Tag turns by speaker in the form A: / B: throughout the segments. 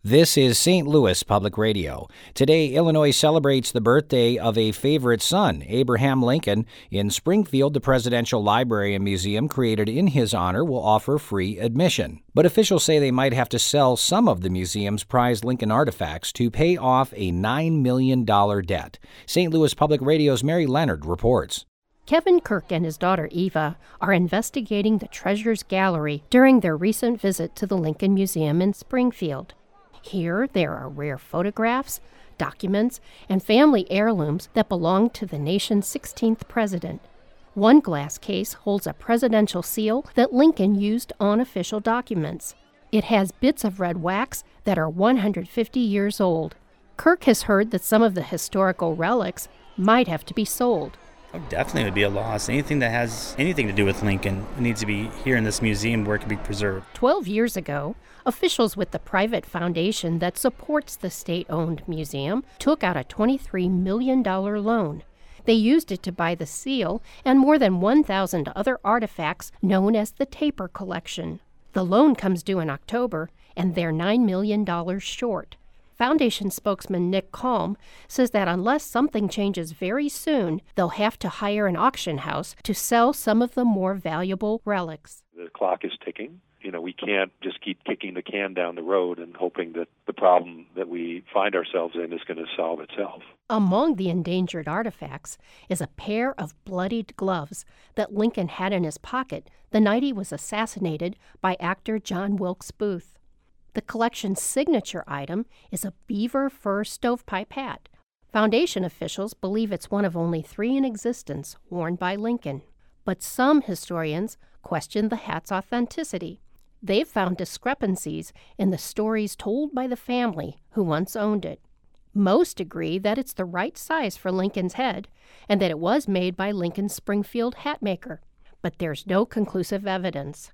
A: This is St. Louis Public Radio. Today, Illinois celebrates the birthday of a favorite son, Abraham Lincoln. In Springfield, the Presidential Library and Museum created in his honor will offer free admission. But officials say they might have to sell some of the museum's prized Lincoln artifacts to pay off a $9 million debt. St. Louis Public Radio's Mary Leonard reports.
B: Kevin Kirk and his daughter Eva are investigating the Treasures Gallery during their recent visit to the Lincoln Museum in Springfield. Here, there are rare photographs, documents, and family heirlooms that belong to the nation's 16th president. One glass case holds a presidential seal that Lincoln used on official documents. It has bits of red wax that are 150 years old. Kirk has heard that some of the historical relics might have to be sold.
C: Oh, definitely would be a loss. Anything that has anything to do with Lincoln needs to be here in this museum where it can be preserved.
B: 12 years ago, officials with the private foundation that supports the state-owned museum took out a $23 million loan. They used it to buy the seal and more than 1,000 other artifacts known as the Taper Collection. The loan comes due in October, and they're $9 million short. Foundation spokesman Nick Kalm says that unless something changes very soon, they'll have to hire an auction house to sell some of the more valuable relics.
D: The clock is ticking. We can't just keep kicking the can down the road and hoping that the problem that we find ourselves in is going to solve itself.
B: Among the endangered artifacts is a pair of bloodied gloves that Lincoln had in his pocket the night he was assassinated by actor John Wilkes Booth. The collection's signature item is a beaver fur stovepipe hat. Foundation officials believe it's one of only 3 in existence worn by Lincoln. But some historians question the hat's authenticity. They've found discrepancies in the stories told by the family who once owned it. Most agree that it's the right size for Lincoln's head and that it was made by Lincoln's Springfield hat maker. But there's no conclusive evidence.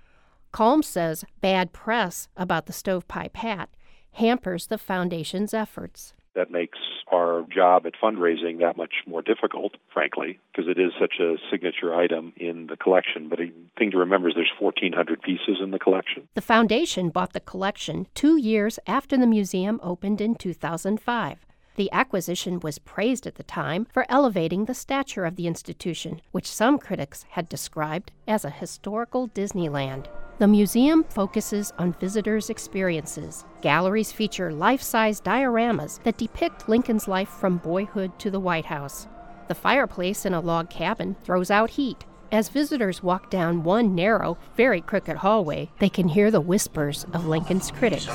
B: Kalm says bad press about the stovepipe hat hampers the foundation's efforts.
D: That makes our job at fundraising that much more difficult, frankly, because it is such a signature item in the collection. But a thing to remember is there's 1,400 pieces in the collection.
B: The foundation bought the collection 2 years after the museum opened in 2005. The acquisition was praised at the time for elevating the stature of the institution, which some critics had described as a historical Disneyland. The museum focuses on visitors' experiences. Galleries feature life-size dioramas that depict Lincoln's life from boyhood to the White House. The fireplace in a log cabin throws out heat. As visitors walk down one narrow, very crooked hallway, they can hear the whispers of Lincoln's critics.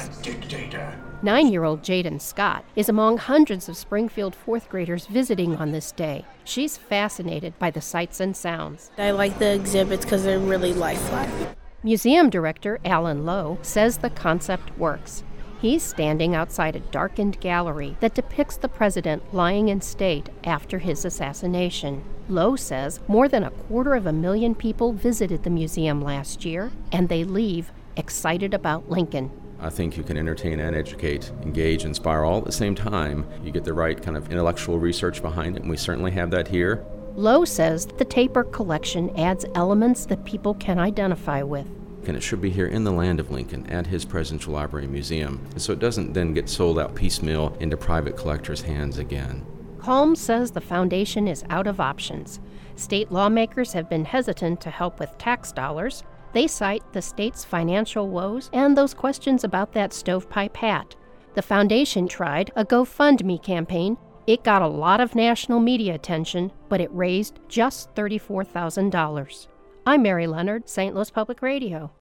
B: 9-year-old Jaden Scott is among hundreds of Springfield 4th graders visiting on this day. She's fascinated by the sights and sounds.
E: I like the exhibits because they're really lifelike.
B: Museum director Alan Lowe says the concept works. He's standing outside a darkened gallery that depicts the president lying in state after his assassination. Lowe says more than 250,000 people visited the museum last year, and they leave excited about Lincoln.
F: I think you can entertain and educate, engage, inspire all at the same time. You get the right kind of intellectual research behind it, and we certainly have that here.
B: Lowe says the Taper Collection adds elements that people can identify with.
F: And it should be here in the land of Lincoln at his Presidential Library and Museum, and so it doesn't then get sold out piecemeal into private collectors' hands again.
B: Kalm says the foundation is out of options. State lawmakers have been hesitant to help with tax dollars. They cite the state's financial woes and those questions about that stovepipe hat. The foundation tried a GoFundMe campaign. It got a lot of national media attention, but it raised just $34,000. I'm Mary Leonard, St. Louis Public Radio.